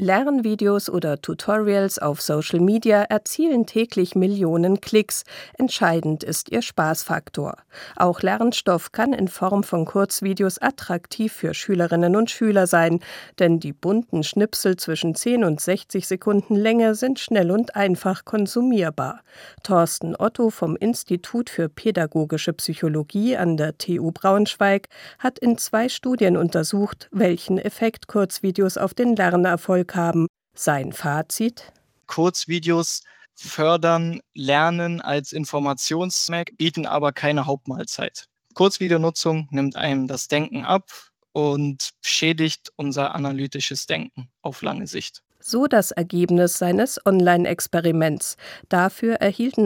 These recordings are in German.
Lernvideos oder Tutorials auf Social Media erzielen täglich Millionen Klicks. Entscheidend ist ihr Spaßfaktor. Auch Lernstoff kann in Form von Kurzvideos attraktiv für Schülerinnen und Schüler sein, denn die bunten Schnipsel zwischen 10 und 60 Sekunden Länge sind schnell und einfach konsumierbar. Thorsten Otto vom Institut für Pädagogische Psychologie an der TU Braunschweig hat in 2 Studien untersucht, welchen Effekt Kurzvideos auf den Lernerfolg haben. Sein Fazit: Kurzvideos fördern Lernen als Informationssnack, bieten aber keine Hauptmahlzeit. Kurzvideonutzung nimmt einem das Denken ab und schädigt unser analytisches Denken auf lange Sicht. So das Ergebnis seines Online-Experiments. Dafür erhielten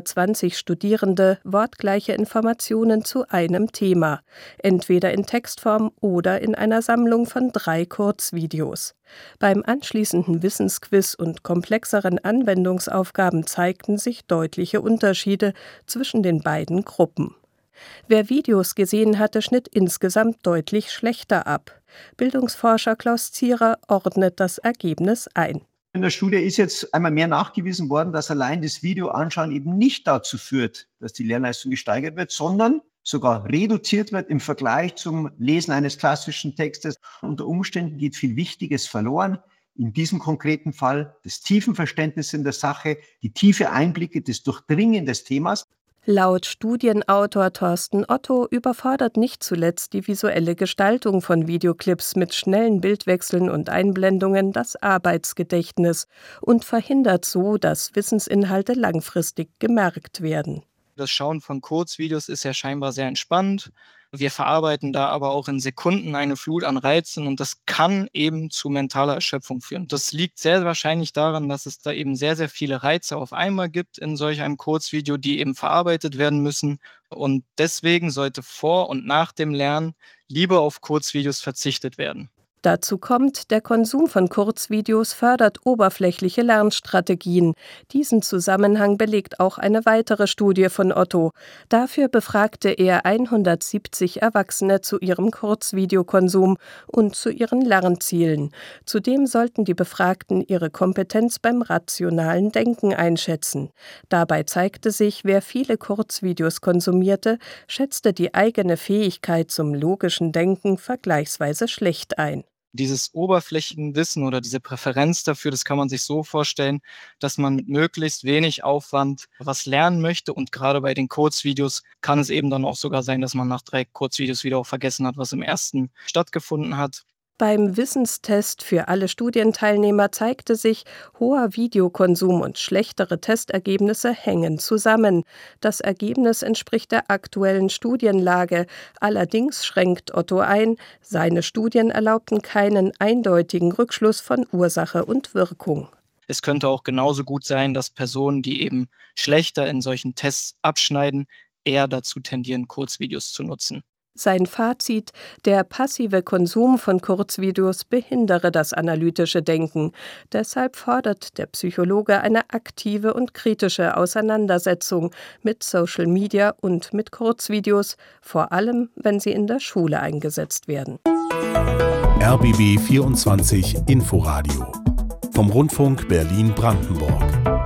120 Studierende wortgleiche Informationen zu einem Thema, entweder in Textform oder in einer Sammlung von 3 Kurzvideos. Beim anschließenden Wissensquiz und komplexeren Anwendungsaufgaben zeigten sich deutliche Unterschiede zwischen den beiden Gruppen. Wer Videos gesehen hatte, schnitt insgesamt deutlich schlechter ab. Bildungsforscher Klaus Zierer ordnet das Ergebnis ein. In der Studie ist jetzt einmal mehr nachgewiesen worden, dass allein das Video anschauen eben nicht dazu führt, dass die Lernleistung gesteigert wird, sondern sogar reduziert wird im Vergleich zum Lesen eines klassischen Textes. Unter Umständen geht viel Wichtiges verloren. In diesem konkreten Fall das Tiefenverständnis in der Sache, die tiefe Einblicke, das Durchdringen des Themas. Laut Studienautor Thorsten Otto überfordert nicht zuletzt die visuelle Gestaltung von Videoclips mit schnellen Bildwechseln und Einblendungen das Arbeitsgedächtnis und verhindert so, dass Wissensinhalte langfristig gemerkt werden. Das Schauen von Kurzvideos ist ja scheinbar sehr entspannt. Wir verarbeiten da aber auch in Sekunden eine Flut an Reizen und das kann eben zu mentaler Erschöpfung führen. Das liegt sehr wahrscheinlich daran, dass es da eben sehr, sehr viele Reize auf einmal gibt in solch einem Kurzvideo, die eben verarbeitet werden müssen. Und deswegen sollte vor und nach dem Lernen lieber auf Kurzvideos verzichtet werden. Dazu kommt, der Konsum von Kurzvideos fördert oberflächliche Lernstrategien. Diesen Zusammenhang belegt auch eine weitere Studie von Otto. Dafür befragte er 170 Erwachsene zu ihrem Kurzvideokonsum und zu ihren Lernzielen. Zudem sollten die Befragten ihre Kompetenz beim rationalen Denken einschätzen. Dabei zeigte sich, wer viele Kurzvideos konsumierte, schätzte die eigene Fähigkeit zum logischen Denken vergleichsweise schlecht ein. Dieses Oberflächenwissen oder diese Präferenz dafür, das kann man sich so vorstellen, dass man mit möglichst wenig Aufwand was lernen möchte. Und gerade bei den Kurzvideos kann es eben dann auch sogar sein, dass man nach 3 Kurzvideos wieder auch vergessen hat, was im ersten stattgefunden hat. Beim Wissenstest für alle Studienteilnehmer zeigte sich, hoher Videokonsum und schlechtere Testergebnisse hängen zusammen. Das Ergebnis entspricht der aktuellen Studienlage. Allerdings schränkt Otto ein, seine Studien erlaubten keinen eindeutigen Rückschluss von Ursache und Wirkung. Es könnte auch genauso gut sein, dass Personen, die eben schlechter in solchen Tests abschneiden, eher dazu tendieren, Kurzvideos zu nutzen. Sein Fazit: Der passive Konsum von Kurzvideos behindere das analytische Denken. Deshalb fordert der Psychologe eine aktive und kritische Auseinandersetzung mit Social Media und mit Kurzvideos, vor allem wenn sie in der Schule eingesetzt werden. RBB 24 Inforadio vom Rundfunk Berlin-Brandenburg.